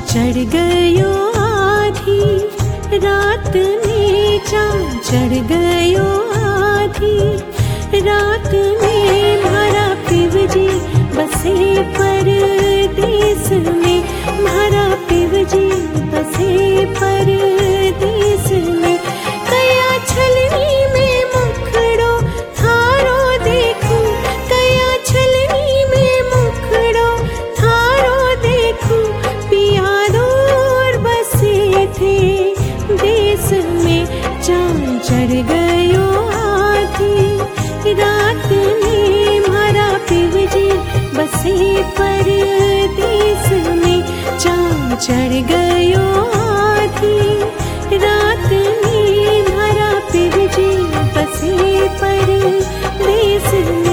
चढ़ गयो आधी रात में, चाँद चढ़ गयो आधी रात में। म्हारा पिवजी बसे परदेस में, म्हारा पिवजी बसे परदेस में। कया छलनी में मुखड़ो थारो देखूं, कया छलनी में मुखड़ो थारो देखूं। पिया दूर बसे थे देश में, चाँद चढ़ गयो आधी रात में। म्हारा पिवजी बसे परदेस में, चाँद चढ़ गयो आधी रात में। म्हारा पिवजी बसे परदेस में।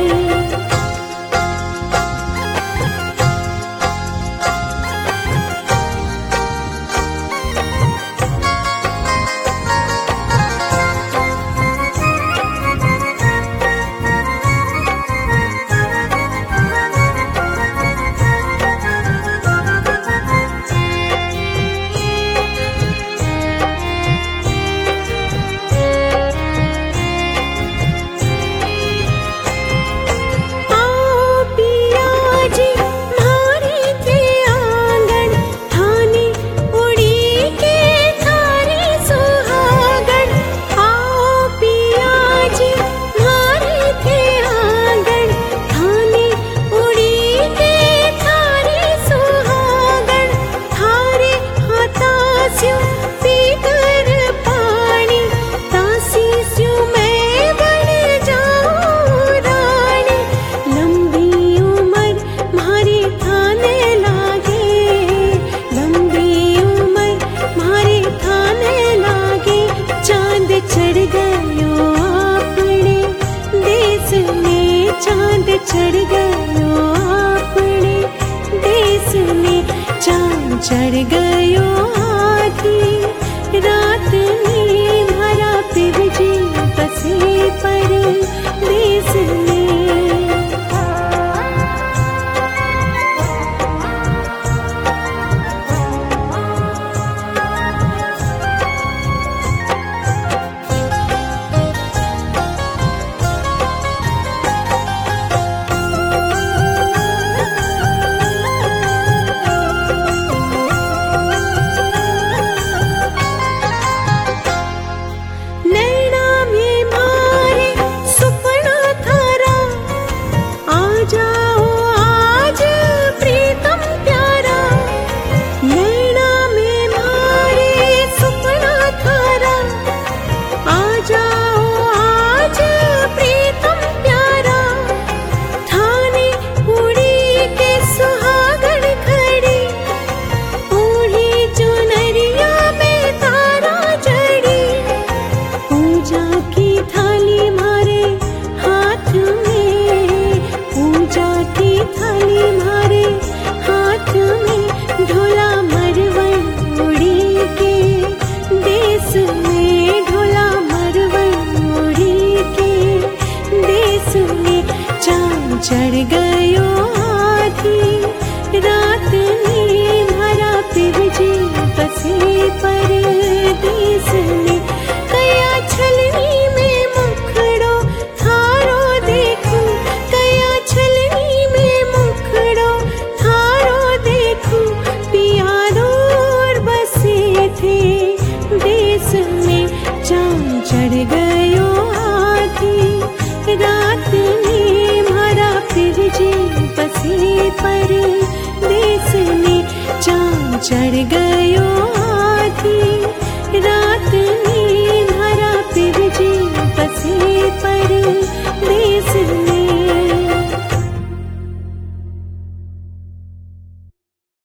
चढ़ गयो अपने देश में, चाँद चढ़ गयो आधी रात में। म्हारा पिवजी बसे परदेस में। चढ़ गयो आधी रात में। म्हारा पिवजी बसे परदेस में। कया छलनी में मुखड़ो थारो देखूं, कया छलनी में मुखड़ो थारो देखूं। पिया दूर बसे थे देश में, चाँद चढ़ गयो आधी रात में। म्हारा पिवजी बसे परदेस में, चाँद चढ़ गयो